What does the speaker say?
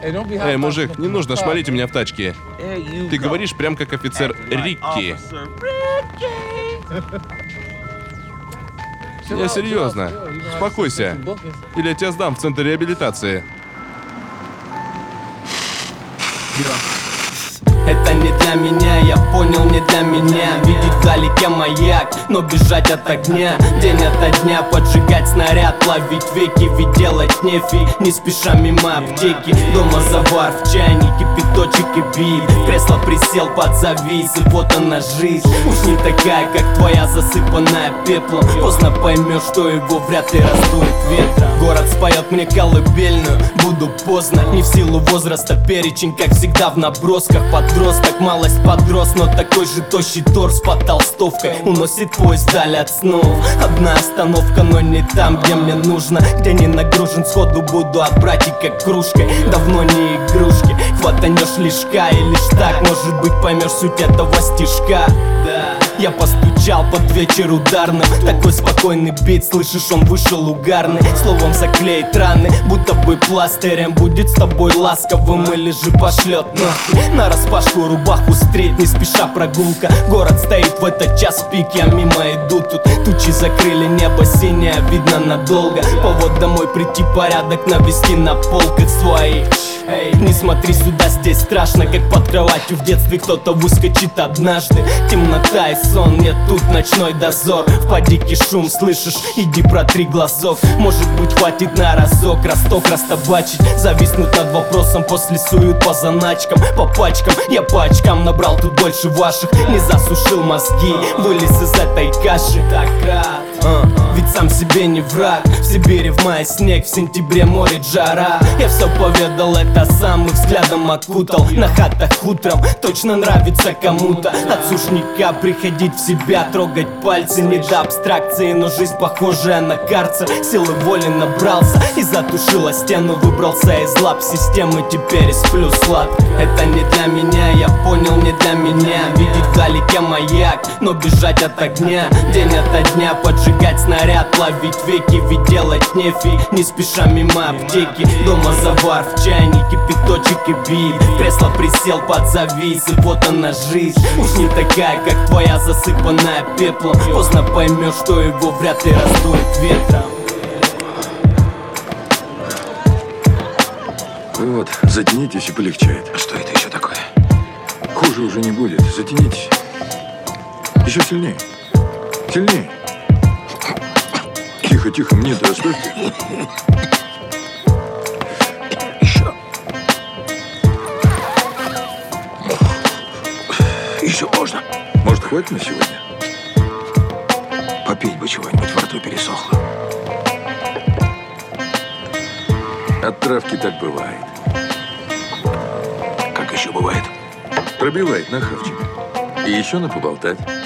Эй, мужик, не нужно шмалить у меня в тачке. Ты говоришь прям как офицер Рикки. Я серьезно. Успокойся. Или я тебя сдам в центр реабилитации. Это не для меня, я понял, не для меня. Видеть вдалеке маяк, но бежать от огня. День ото дня поджигать снаряд, ловить веки, ведь делать нефиг. Не спеша мимо аптеки, дома завар в чайнике, кипяточек и бит. В кресло присел под завис, и вот она жизнь. Уж не такая, как твоя, засыпанная пеплом. Поздно поймешь, что его вряд ли раздует ветром. Город споет мне колыбельную, буду поздно. Не в силу возраста, перечень, как всегда в набросках. Подросток, малость подрос, но такой же тощий торс под толстовкой уносит поезд вдаль от снов. Одна остановка, но не там, где мне нужно. Где не нагружен, сходу буду от братика кружкой. Давно не игрушки, хватанешь лишка. И лишь так, может быть, поймешь суть этого стишка. Да, я постучал под вечер ударным. Такой спокойный бит, слышишь, он вышел угарный. Словом заклеит раны, будто бы пластырем. Будет с тобой ласковым или же пошлет нахуй. На распашку рубаху стрель, не спеша прогулка. Город стоит в этот час пик, я мимо иду. Тут тучи закрыли небо синее, видно надолго. Повод домой прийти, порядок навести на полках своих. Эй, не смотри сюда, здесь страшно, как под кроватью в детстве кто-то выскочит однажды. Темнота и сон, нет, тут ночной дозор. В падике шум, слышишь, иди протри глазок. Может быть, хватит на разок, росток растабачить. Зависнут над вопросом, после суют по заначкам. По пачкам, я по очкам набрал тут больше ваших. Не засушил мозги, вылез из этой каши. Так рад, ведь сам себе не враг. В Сибири в мае снег, в сентябре море жара. Я все поведал, это сам и взглядом окутал. На хатах утром точно нравится кому-то. От сушняка приходить в себя, трогать пальцы. Не до абстракции, но жизнь похожая на карцер. Силы воли набрался и затушила стену. Выбрался из лап системы, теперь и сплю сладко. Это не для меня, я понял, не для меня. Видеть вдалеке маяк, но бежать от огня. День ото дня поджигать снаряд, ловить веки, ведь делать нефиг. Не спеша мимо аптеки, дома завар в чайнике, кипяточек и бит. В кресло присел под завис, и вот она жизнь. Уж не такая, как твоя, засыпанная пеплом. Поздно поймешь, что его вряд ли раздует ветром. Вот, затянитесь и полегчает. Что это еще такое? Хуже уже не будет, затянитесь. Еще сильнее. Сильнее. Тихо, тихо, мне-то оставьте. Еще. Еще можно. Может, хватит на сегодня? Попить бы чего-нибудь, во рту пересохло. От травки так бывает. Как еще бывает? Пробивает на хавчик. И еще на поболтать.